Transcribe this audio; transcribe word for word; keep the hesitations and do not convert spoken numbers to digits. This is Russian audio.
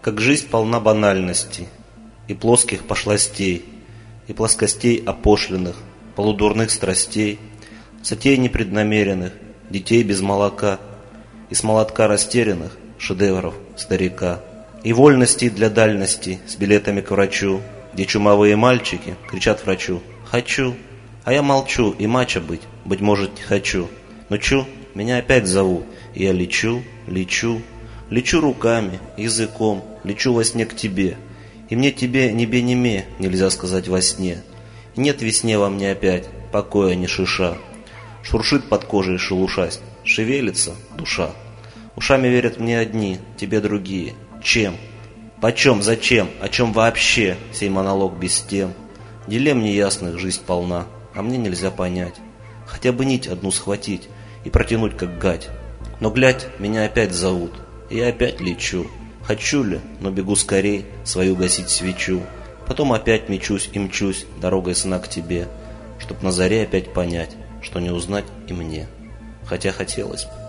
Как жизнь полна банальностей и плоских пошлостей, и плоскостей опошленных, полудурных страстей, затей непреднамеренных, детей без молока, и с молотка растерянных шедевров старика, и вольностей для дальности с билетами к врачу, где чумовые мальчики кричат врачу «хочу», а я молчу и мачо быть, быть может, не хочу. Но чу, меня опять зовут, и я лечу, лечу, лечу руками, языком, лечу во сне к тебе. И мне тебе ни бе ни ме нельзя сказать во сне. И нет весне во мне опять покоя ни шиша. Шуршит под кожей шелушась, шевелится душа. Ушами верят мне одни, тебе другие. Чем? Почем? Зачем? О чем вообще сей монолог без тем? Дилемм неясных жизнь полна, а мне нельзя понять. Хотя бы нить одну схватить и протянуть как гать. Но глядь, меня опять зовут, и я опять лечу. Хочу ли, но бегу скорей свою гасить свечу. Потом опять мечусь и мчусь дорогой сна к тебе, чтоб на заре опять понять, что не узнать и мне. Хотя хотелось бы.